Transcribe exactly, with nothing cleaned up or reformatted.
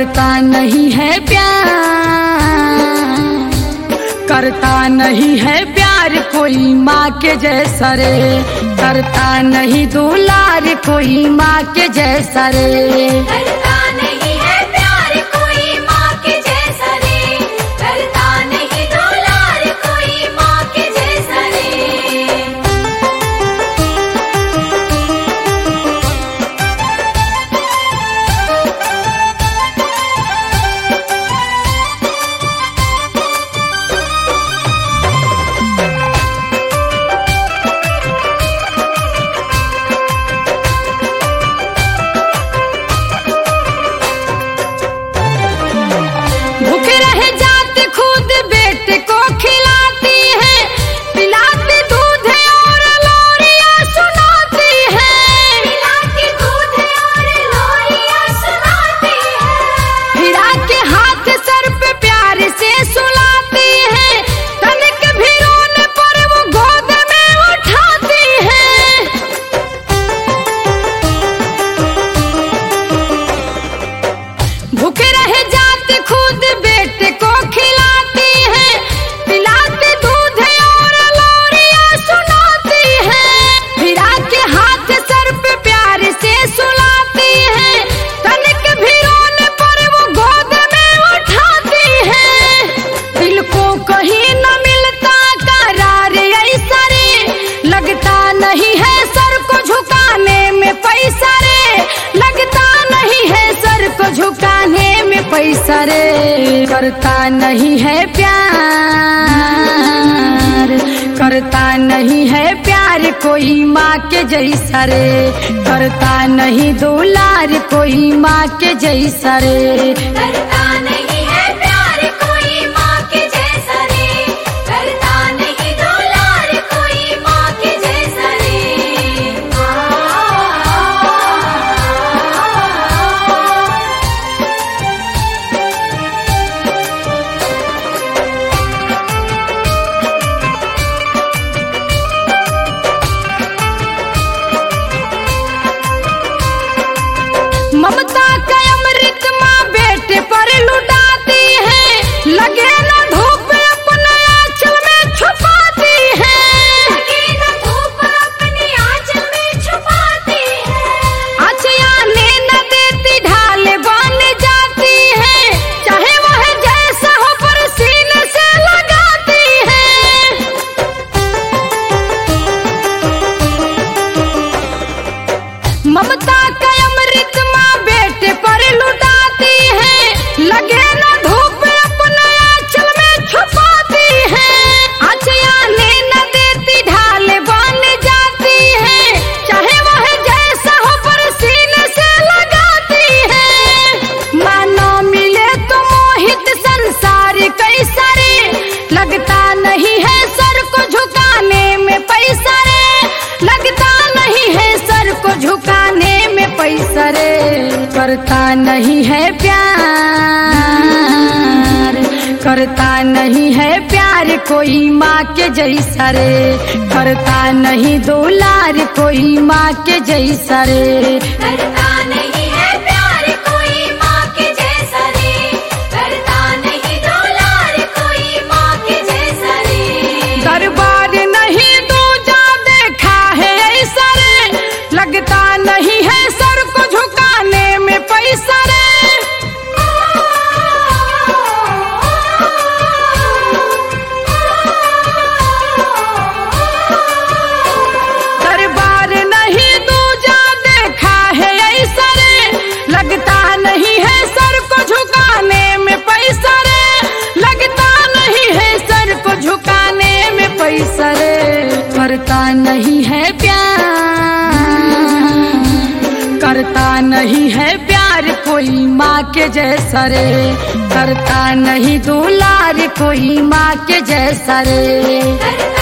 करता नहीं है प्यार, करता नहीं है प्यार कोई माँ के जैसा रे, करता नहीं दुलार कोई माँ के जैसा रे। करता नहीं है प्यार कोई माँ के जैसा रे, करता नहीं दुलार कोई माँ के जैसा रे। भूखे रह जाते खुद बेटे को खिलाती है, पिलाती दूध और लोरियां सुनाती है, पिलाती दूध और लोरियां सुनाती है, फिरा के हाथ सर पे प्यार से सुलाती है, तनिक भी रोने पर वो गोद में उठाती है। भूखे रह जाते खुद बेटे को खिलाती है, पिलाती दूध और लोरियां सुनाती है, फिरा के हाथ सर पे प्यार से सुलाती है, तनिक भी रोने पर वो गोद में उठाती है। दिल को कहीं न मिलता करार ऐसा रे, लगता नहीं है सर को झुकाने में पैसा रे, लगता नहीं है सर को झुकाने में पैसा रे। करता नहीं है प्यार, करता नहीं है प्यार कोई माँ के जैसा रे, करता नहीं दुलार कोई माँ के जैसा रे। करता नहीं है प्यार कोई माँ के जैसा रे, करता नहीं दुलार कोई माँ के जैसा रे। ममता का अमृत माँ बेटे पर लुटाती है, लगे ना धूप अपने आंचल में छुपाती है, लगे न धूप अपने आंचल में छुपाती है, आँचियाँ न देती ढाल बन जाती है, चाहे वह जैसा हो पर सीने से लगाती है। ममता का अमृत माँ बेटे पर लुटाती है, लगे ना धूप अपने आंचल में छुपाती है, आँचियाँ न देती ढाल बन जाती है, चाहे वह जैसा हो पर सीने से लगाती है। मानो मिले तो मोहित संसार कैसा रे, लगता नहीं है सर को झुकाने में पैसा रे, लगता नहीं है सर को झुकाने में पैसा रे। करता नहीं है प्यार, करता नहीं है प्यार कोई माँ के जैसा रे, करता नहीं दुलार कोई माँ के जैसा रे। करता नहीं है प्यार कोई माँ के जैसा रे, करता नहीं दुलार कोई माँ के जैसा रे। दरबार नहीं दूजा देखा है ऐसा रे, लगता नहीं है सर को झुकाने में पैसा रे। दरबार नहीं दूजा देखा है ऐसा रे, लगता नहीं है सर को झुकाने में पैसा रे, लगता नहीं है सर को झुकाने में पैसा रे। करता नहीं है प्यार, करता नहीं है प्यार कोई माँ के जैसा रे, करता नहीं दुलार कोई माँ के जैसा रे। करता